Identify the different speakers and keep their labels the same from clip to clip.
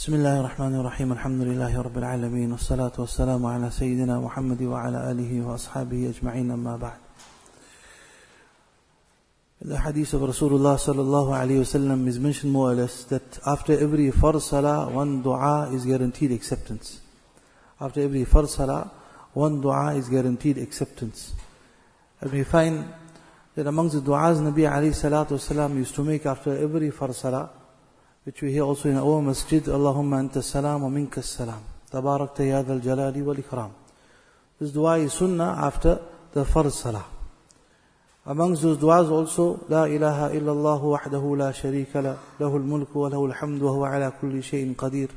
Speaker 1: بسم الله الرحمن الرحيم الحمد لله رب العالمين والصلاة والسلام على سيدنا محمد وعلى آله وأصحابه أجمعين أما بعد. The hadith of Rasulullah sallallahu alayhi wasallam is mentioned more or less that after every farz salah, one dua is guaranteed acceptance. After every farz salah, one dua is guaranteed acceptance. And we find that amongst the du'as Nabi alayhi salatu wasalam used to make after every farz salah, which we hear also in our masjid, Allahumma anta salam wa minka salam, tabarakta ya dhal jalali wal ikram. This dua is sunnah after the farz salah. Amongst those du'as also, La ilaha illallah wahdahu la sharika la, lahul mulku wa lahul hamdu wa huwa ala kulli shay'in qadir.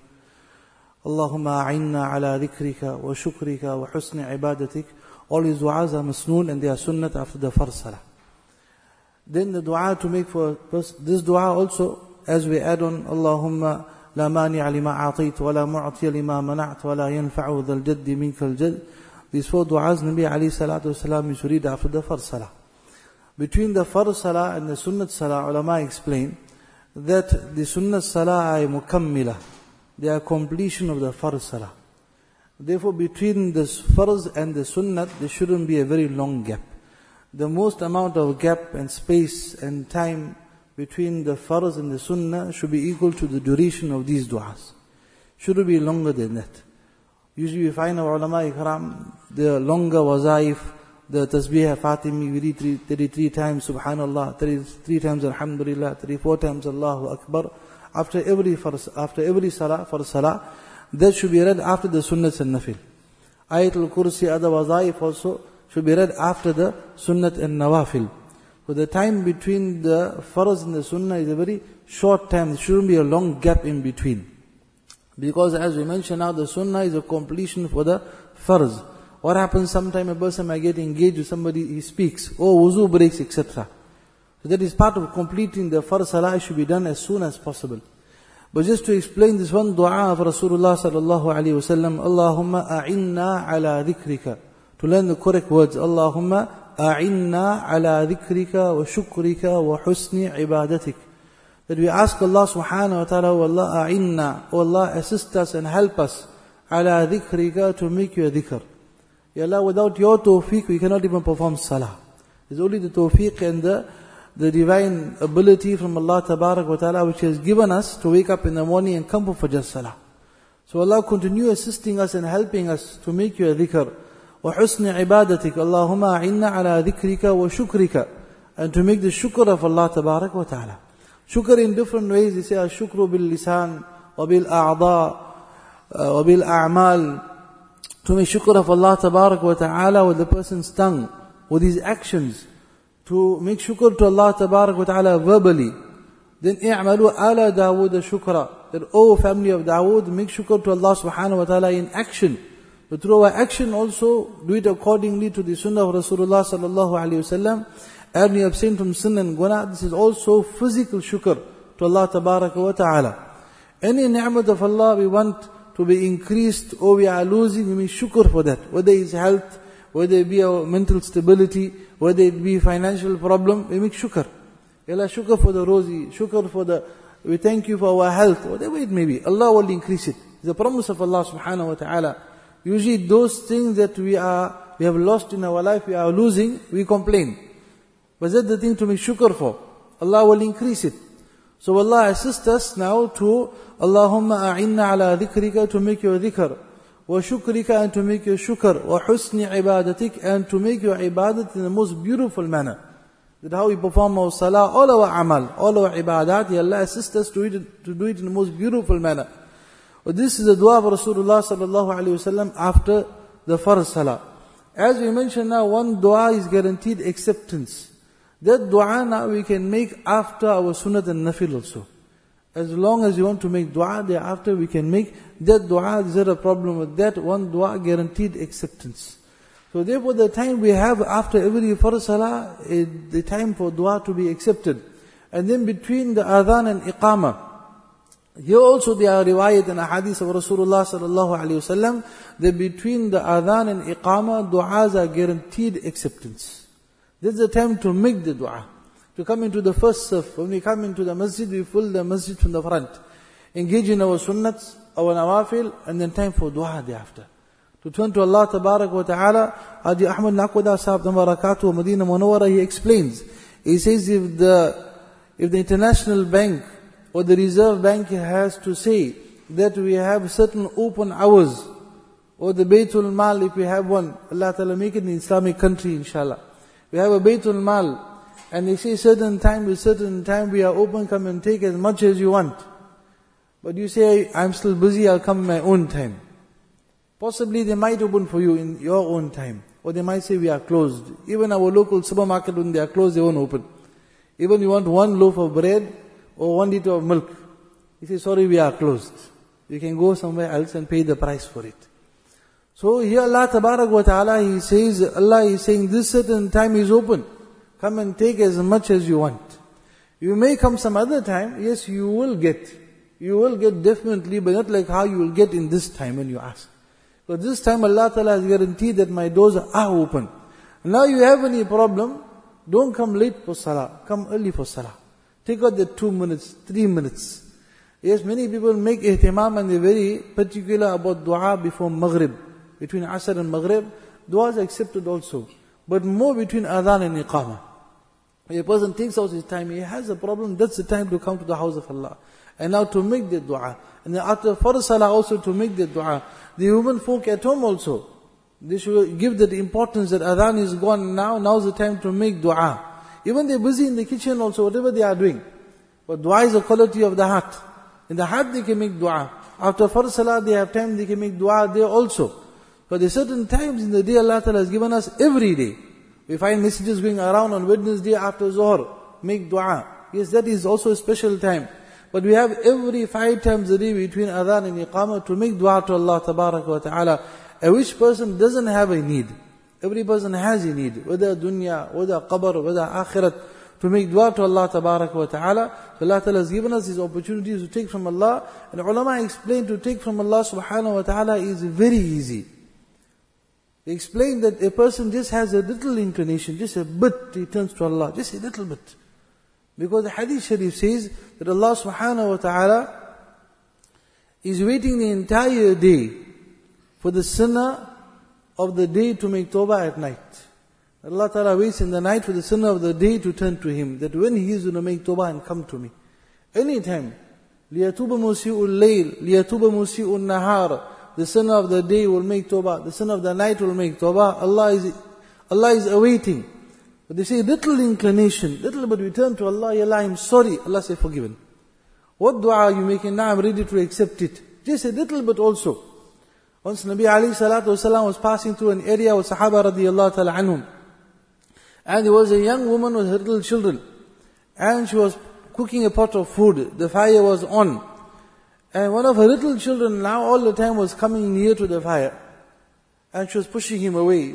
Speaker 1: Allahumma a'inna ala dhikrika wa shukrika wa husni ibadatik. All these du'as are masnoon and they are sunnat after the farz salah. Then the dua to make for this dua also, as we add on, Allahumma la mani'a lima a'tayt wa la mu'tiya lima mana'at wa la yanfa'u dhal jaddi minkal jadd. These four du'as Nabi alayhi salatu wasalam used to read after the farz salah. Between the farz salah and the sunnat salah, ulama explain that the sunnat salah are mukammila. They are completion of the farz salah. Therefore, between the farz and the sunnat, there shouldn't be a very long gap. The most amount of gap and space and time between the farz and the sunnah should be equal to the duration of these du'as. Shouldn't be longer than that. Usually we find our ulama ikram, the longer wazaif, the tasbih Fatimi, we read 33 times subhanallah, 33 times alhamdulillah, 34 times Allahu Akbar. After every salah, farz salah, that should be read after the sunnats and nafil. Ayatul Kursi, other wazaif also should be read after the sunnat and nawafil. So the time between the farz and the sunnah is a very short time. There shouldn't be a long gap in between. Because as we mentioned now, the sunnah is a completion for the farz. What happens sometime a person might get engaged with somebody, he speaks, wuzu breaks, etc. So that is part of completing the farz salah, should be done as soon as possible. But just to explain this one dua of Rasulullah sallallahu alayhi wasallam, Allahumma a'inna ala dhikrika. To learn the correct words, Allahumma a'inna ala dhikrika wa shukrika wa husni ibadatik. That we ask Allah subhanahu wa ta'ala, O Allah a'inna, O Allah assist us and help us, ala dhikrika, to make your dhikr. Ya Allah, without your tawfiq, we cannot even perform salah. It's only the tawfiq and the divine ability from Allah tabarak wa ta'ala which has given us to wake up in the morning and come for Fajr salah. So Allah continue assisting us and helping us to make your dhikr. Wa husni ibadatik, Allahumma a'inna ala dhikrika wa shukrika. And to make the shukr of Allah tabarak wa ta'ala. Shukr in different ways, they say shukru bil lisan, wa bil a'da, wa bil a'mal. To make shukr of Allah tabarak wa ta'ala with the person's tongue, with his actions. To make shukr to Allah tabarak wa ta'ala verbally. Then i'malu ala Dawood shukra. That, O family of Dawood, make shukr to Allah subhanahu wa ta'ala in action. But through our action also, do it accordingly to the sunnah of Rasulullah sallallahu alayhi wasallam. And we abstain from sin and guna. This is also physical shukr to Allah tabarak wa ta'ala. Any ni'mat of Allah we want to be increased or we are losing, we make shukr for that. Whether it's health, whether it be our mental stability, whether it be financial problem, we make shukr. Allah, shukr for the rosy, shukr for we thank you for our health, whatever it may be. Allah will increase it. It's the promise of Allah subhanahu wa ta'ala. Usually those things that we have lost in our life, we are losing, we complain. But that's the thing to make shukr for. Allah will increase it. So Allah assist us now to Allahumma a'inna ala dhikrika, to make your dhikr. Wa shukrika, and to make your shukr. Wa husni ibadatik, and to make your ibadat in the most beautiful manner. That how we perform our salah, all our amal, all our ibadat, Allah assist us to do it in the most beautiful manner. But this is the dua of Rasulullah sallallahu alayhi wasallam after the farz salah. As we mentioned now, one dua is guaranteed acceptance. That dua now we can make after our sunnat and nafil also. As long as you want to make dua thereafter, we can make that dua. Is there a problem with that? One dua guaranteed acceptance. So therefore the time we have after every farz salah is the time for dua to be accepted. And then between the adhan and iqamah, here also there are riwayat and ahadith of Rasulullah sallallahu alayhi wasallam that between the adhan and iqamah, du'as are guaranteed acceptance. This is the time to make the dua. To come into the first saf. When we come into the masjid, we fill the masjid from the front. Engage in our sunnats, our nawafil, and then time for dua thereafter. To turn to Allah Tabarak wa Ta'ala. Haji Ahmad Naqwada Sahib Barakatuh Madinah Munawwara, he explains. He says if the International Bank or the Reserve Bank has to say that we have certain open hours, or the Baytul Mal, if we have one, Allah Ta'ala make it in Islamic country inshallah. We have a Baytul Mal, and they say certain time with certain time we are open, come and take as much as you want. But you say, I'm still busy, I'll come in my own time. Possibly they might open for you in your own time. Or they might say we are closed. Even our local supermarket, when they are closed, they won't open. Even you want one loaf of bread or 1 liter of milk, you say, sorry, we are closed. You can go somewhere else and pay the price for it. So here Allah Tabarak wa Ta'ala, He says, Allah is saying this certain time is open. Come and take as much as you want. You may come some other time, yes, you will get. You will get definitely, but not like how you will get in this time when you ask. But this time Allah Ta'ala has guaranteed that my doors are open. Now you have any problem, don't come late for salah, come early for salah. Take out the 2 minutes, 3 minutes. Yes, many people make ihtimam and they're very particular about dua before Maghrib. Between Asr and Maghrib, dua is accepted also. But more between Adhan and Iqamah. If a person takes out his time, he has a problem, that's the time to come to the house of Allah. And now to make the dua. And then after Farz Salah also to make the dua. The women folk at home also, they should give that importance that Adhan is gone now, now's the time to make dua. Even they're busy in the kitchen also, whatever they are doing. But dua is a quality of the heart. In the heart they can make dua. After Farz Salah they have time, they can make dua there also. But there are certain times in the day Allah Ta'ala has given us every day. We find messages going around on Wednesday after Zohar, make dua. Yes, that is also a special time. But we have every 5 times a day between Adhan and Iqamah to make dua to Allah Tabarak wa Ta'ala. And which person doesn't have a need? Every person has a need. Whether dunya, whether qabr, whether akhirat. To make dua to Allah Tabarak wa Ta'ala. So Allah Ta'ala has given us these opportunities to take from Allah. And ulama explain to take from Allah Subhanahu wa Ta'ala is very easy. They explain that a person just has a little inclination, just a bit, he turns to Allah, just a little bit. Because the Hadith Sharif says that Allah Subhanahu wa Ta'ala is waiting the entire day for the sinner of the day to make tawbah at night. Allah Ta'ala waits in the night for the sinner of the day to turn to Him, that when he is going to make tawbah and come to me. Anytime, لِيَتُوبَ مُسِيءُ اللَّيْلِ لِيَتُوبَ مُسِيءُ النَّهَارِ. The sinner of the day will make tawbah, the sinner of the night will make tawbah. Allah is awaiting. But they say little inclination, little but we turn to Allah, Ya Allah, I'm sorry. Allah say forgiven. What dua are you making? Now I'm ready to accept it. Just a little bit also. Once Nabi alayhi salatu wasalam was passing through an area with Sahaba radiyallahu ta'ala anhum. And there was a young woman with her little children. And she was cooking a pot of food. The fire was on. And one of her little children now all the time was coming near to the fire. And she was pushing him away.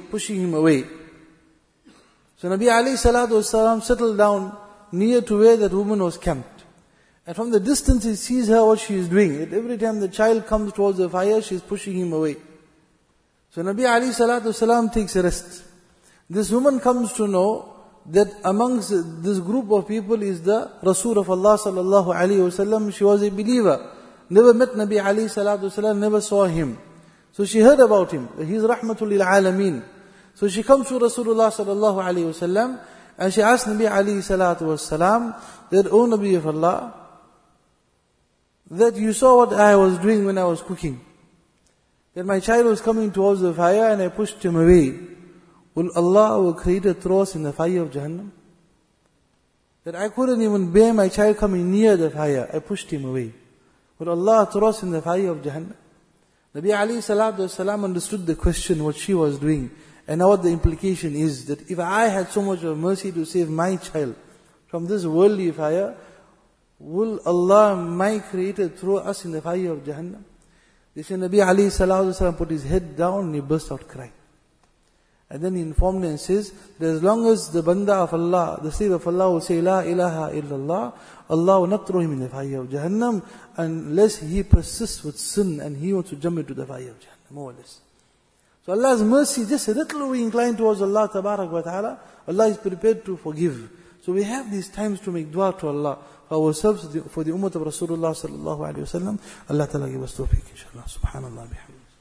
Speaker 1: So Nabi alayhi salatu wasalam settled down near to where that woman was camped. And from the distance he sees her what she is doing. And every time the child comes towards the fire, she is pushing him away. So Nabi alayhi salatu wasalam takes a rest. This woman comes to know that amongst this group of people is the Rasul of Allah sallallahu alayhi wasallam. She was a believer. Never met Nabi alayhi salatu wasalam, never saw him. So she heard about him. He's rahmatul lil alameen. So she comes to Rasulullah sallallahu alayhi wasallam and she asked Nabi alayhi salatu wasalam that, O Nabi of Allah, that you saw what I was doing when I was cooking. That my child was coming towards the fire and I pushed him away. Will Allah create a throw us in the fire of Jahannam? That I couldn't even bear my child coming near the fire. I pushed him away. Will Allah throw us in the fire of Jahannam? Nabi alayhi salatu wasalam understood the question, what she was doing. And now what the implication is, that if I had so much of mercy to save my child from this worldly fire, will Allah, my Creator, throw us in the fire of Jahannam? They say Nabi alayhi salatu wasalam put his head down and he burst out crying. And then he informed and says, that as long as the banda of Allah, the slave of Allah will say, La ilaha illallah, Allah will not throw him in the fire of Jahannam unless he persists with sin and he wants to jump into the fire of Jahannam, more or less. So Allah's mercy, just a little we incline towards Allah Tabarak wa Ta'ala, Allah is prepared to forgive. So we have these times to make dua to Allah for ourselves, for the ummah of Rasulullah sallallahu alayhi wa sallam. Allah ta'ala give us tawfiq, inshallah. Subhanallah bihamdih.